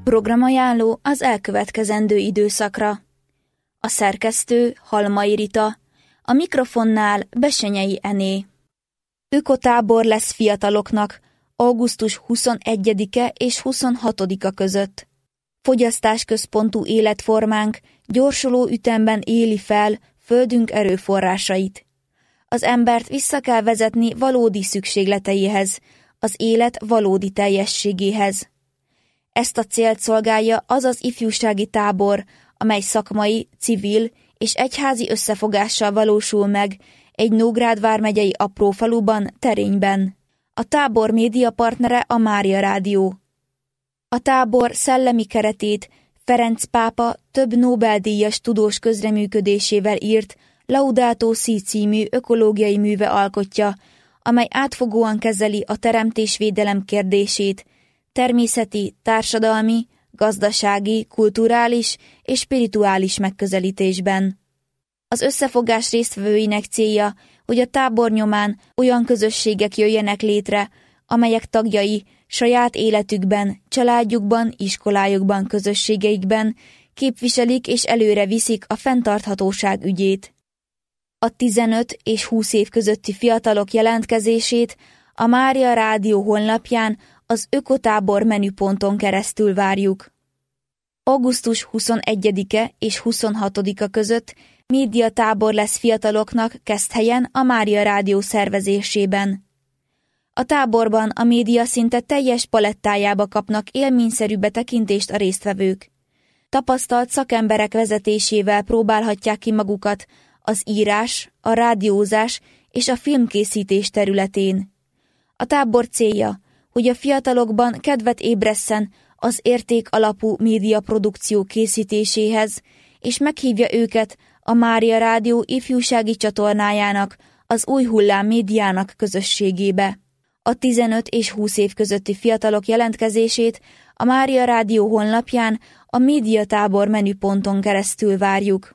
Programajánló az elkövetkezendő időszakra. A szerkesztő Halmai Rita, a mikrofonnál Bessenyei Ené. Ökotábor lesz fiataloknak augusztus 21-e és 26-a között. Fogyasztásközpontú életformánk gyorsuló ütemben éli fel földünk erőforrásait. Az embert vissza kell vezetni valódi szükségleteihez, az élet valódi teljességéhez. Ezt a célt szolgálja az az ifjúsági tábor, amely szakmai, civil és egyházi összefogással valósul meg egy Nógrád vármegyei apró faluban, Terényben. A tábor médiapartnere a Mária Rádió. A tábor szellemi keretét Ferenc pápa több Nobel-díjas tudós közreműködésével írt Laudato Si című ökológiai műve alkotja, amely átfogóan kezeli a teremtésvédelem kérdését, természeti, társadalmi, gazdasági, kulturális és spirituális megközelítésben. Az összefogás résztvevőinek célja, hogy a tábor nyomán olyan közösségek jöjjenek létre, amelyek tagjai saját életükben, családjukban, iskolájukban, közösségeikben képviselik és előre viszik a fenntarthatóság ügyét. A 15 és 20 év közötti fiatalok jelentkezését a Mária Rádió honlapján az Ökotábor menüponton keresztül várjuk. Augusztus 21-e és 26-a között médiatábor lesz fiataloknak Keszthelyen a Mária Rádió szervezésében. A táborban a média szinte teljes palettájába kapnak élményszerű betekintést a résztvevők. Tapasztalt szakemberek vezetésével próbálhatják ki magukat az írás, a rádiózás és a filmkészítés területén. A tábor célja, hogy a fiatalokban kedvet ébresszen az értékalapú médiaprodukció készítéséhez, és meghívja őket a Mária Rádió ifjúsági csatornájának, az Új Hullám médiának közösségébe. A 15 és 20 év közötti fiatalok jelentkezését a Mária Rádió honlapján a médiatábor menüponton keresztül várjuk.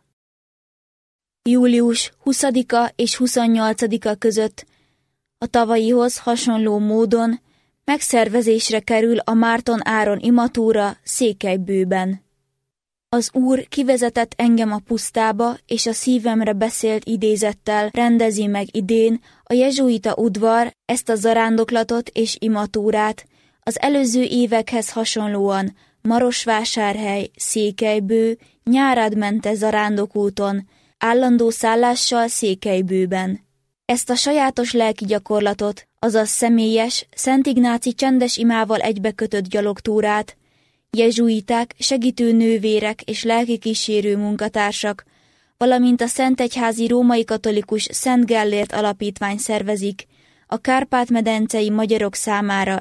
Július 20-a és 28-a között a tavalyihoz hasonló módon megszervezésre kerül a Márton Áron imatúra Székelybőben. Az Úr kivezetett engem a pusztába, és a szívemre beszélt idézettel rendezi meg idén a jezsuita udvar ezt a zarándoklatot és imatúrát, az előző évekhez hasonlóan Marosvásárhely, Székelybő, Nyárádmente zarándokúton, állandó szállással Székelybőben. Ezt a sajátos lelki gyakorlatot, azaz személyes, Szent Ignáci csendes imával egybekötött gyalogtúrát, jezsuiták, segítő nővérek és lelkikísérő munkatársak, valamint a Szentegyházi Római Katolikus Szent Gellért Alapítvány szervezik a Kárpát-medencei magyarok számára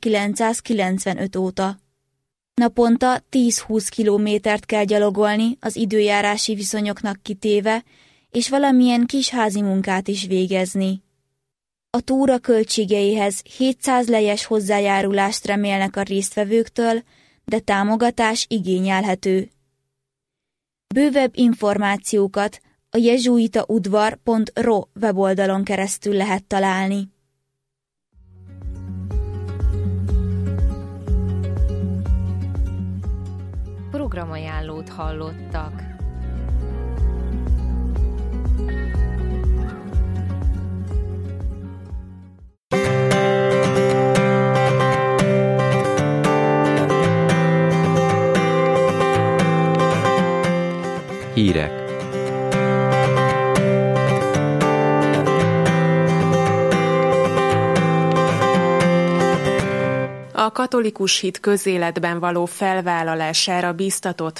1995 óta. Naponta 10-20 kilométert kell gyalogolni az időjárási viszonyoknak kitéve, és valamilyen kis házi munkát is végezni. A túra költségeihez 700 lejes hozzájárulást remélnek a résztvevőktől, de támogatás igényelhető. Bővebb információkat a jezsuitaudvar.ro weboldalon keresztül lehet találni. Programajánlót hallottak. Hírek. A katolikus hit közéletben való felvállalására bíztatott